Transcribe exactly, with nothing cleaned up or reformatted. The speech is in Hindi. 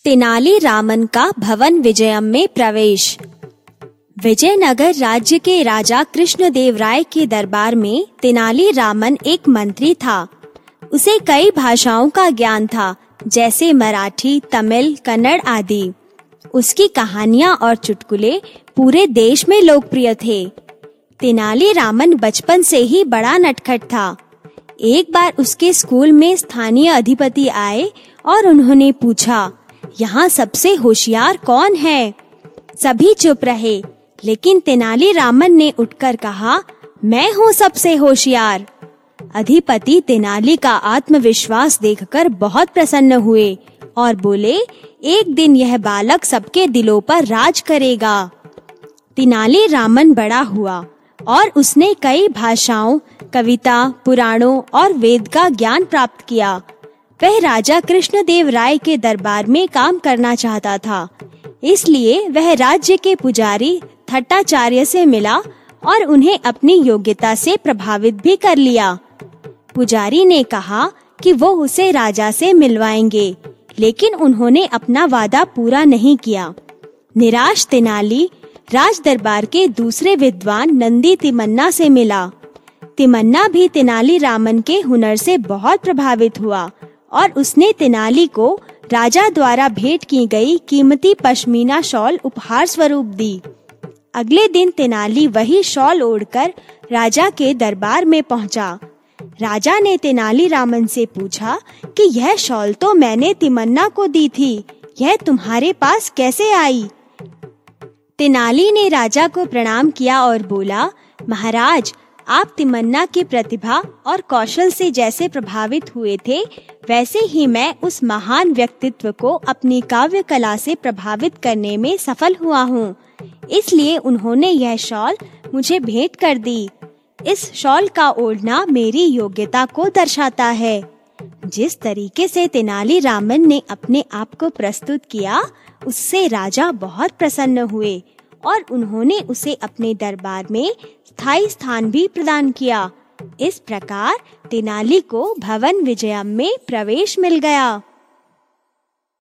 तेनाली रामन का भवन विजयम में प्रवेश। विजयनगर राज्य के राजा कृष्णदेव राय के दरबार में तेनाली रामन एक मंत्री था। उसे कई भाषाओं का ज्ञान था, जैसे मराठी, तमिल, कन्नड़ आदि। उसकी कहानियां और चुटकुले पूरे देश में लोकप्रिय थे। तेनाली रामन बचपन से ही बड़ा नटखट था। एक बार उसके स्कूल में स्थानीय अधिपति आए और उन्होंने पूछा, यहाँ सबसे होशियार कौन है? सभी चुप रहे, लेकिन तेनाली रामन ने उठकर कहा, मैं हूँ सबसे होशियार। अधिपति तेनाली का आत्मविश्वास देखकर बहुत प्रसन्न हुए और बोले, एक दिन यह बालक सबके दिलों पर राज करेगा। तेनाली रामन बड़ा हुआ और उसने कई भाषाओं, कविता, पुराणों और वेद का ज्ञान प्राप्त किया। वह राजा कृष्णदेव राय के दरबार में काम करना चाहता था, इसलिए वह राज्य के पुजारी थट्टाचार्य से मिला और उन्हें अपनी योग्यता से प्रभावित भी कर लिया। पुजारी ने कहा कि वो उसे राजा से मिलवाएंगे, लेकिन उन्होंने अपना वादा पूरा नहीं किया। निराश तेनाली राज दरबार के दूसरे विद्वान नंदी तिमन्ना से मिला। तिमन्ना भी तेनाली रामन के हुनर से बहुत प्रभावित हुआ और उसने तेनाली को राजा द्वारा भेंट की गई कीमती पश्मीना शॉल उपहार स्वरूप दी। अगले दिन तेनाली वही शॉल ओढ़कर राजा के दरबार में पहुंचा। राजा ने तेनाली रामन से पूछा कि यह शॉल तो मैंने तिमन्ना को दी थी, यह तुम्हारे पास कैसे आई? तेनाली ने राजा को प्रणाम किया और बोला, महाराज, आप तिमन्ना की प्रतिभा और कौशल से जैसे प्रभावित हुए थे, वैसे ही मैं उस महान व्यक्तित्व को अपनी काव्य कला से प्रभावित करने में सफल हुआ हूँ। इसलिए उन्होंने यह शॉल मुझे भेंट कर दी। इस शॉल का ओढ़ना मेरी योग्यता को दर्शाता है। जिस तरीके से तेनाली रामन ने अपने आप को प्रस्तुत किया, उससे राजा बहुत प्रसन्न हुए और उन्होंने उसे अपने दरबार में स्थायी स्थान भी प्रदान किया। इस प्रकार तेनाली को भवन विजयम में प्रवेश मिल गया।